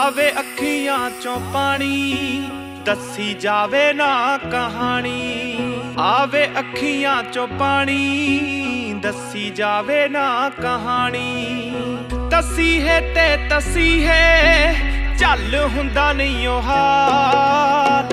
आवे अखियां चों पानी दसी जावे ना कहानी। आवे अखियां चों पानी दसी जावे ना कहानी। तसी है ते तसी है चल हुंदा नहीं ओ हाल।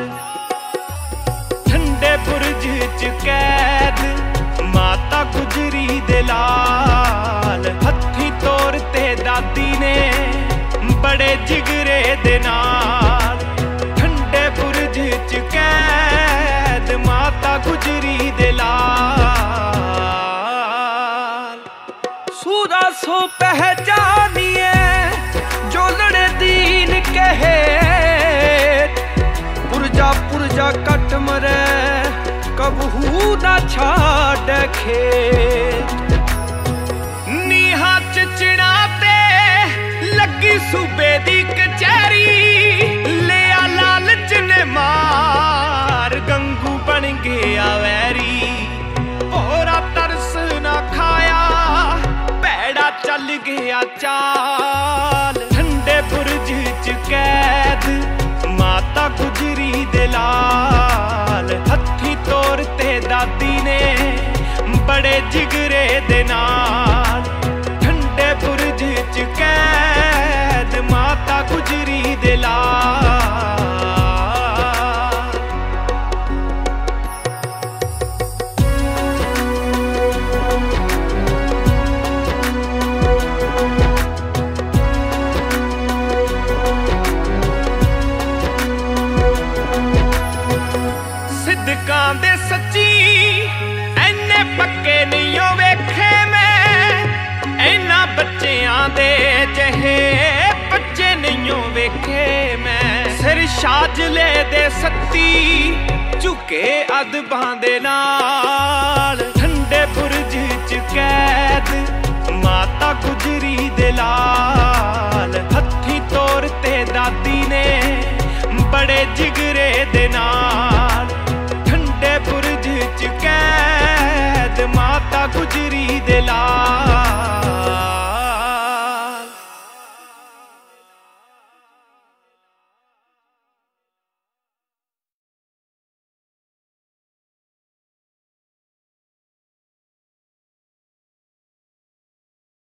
ठंडे बुरज च कैद माता गुजरी दे लाल। हत्थी तोर ते दादी ने बड़े जिगरे दे नाल। ठंडे बुरज च कैद माता गुजरी दे लाल। सूदा सो पहचानिए जो लड़े दीन कहे। पुरजा पुरजा कट मरे कबहू ना छाड़ खेत। नीहा च चिड़ा ते लगी सूबे दी कचहरी। लिया लालच ने मार गंगू बन गया वैरी। भोरा तरस ना खाया भैड़ा चल गया चाल। ठंडे बुरज च कैद माता गुजरी दे लाल। हत्थी तोर ते दादी ने बड़े जिगरे दे नाल। ठंडे बुरज च कैद माता गुजरी दे लाल। सिद्दकां दे सच्ची एने पक्के नहीं ओ वेखे मैं। इन्हां बच्चियां दे जहे बच्चे नहीं ओ वेखे मैं। सिर शाजले दे सत्ती झुके अदबां दे नाल। ठंडे बुरज च कैद माता गुजरी दे लाल। हत्थी तोर ते दादी ने बड़े जिगरे दे नाल। ठंडे बुरज च कैद माता गुजरी दे लाल।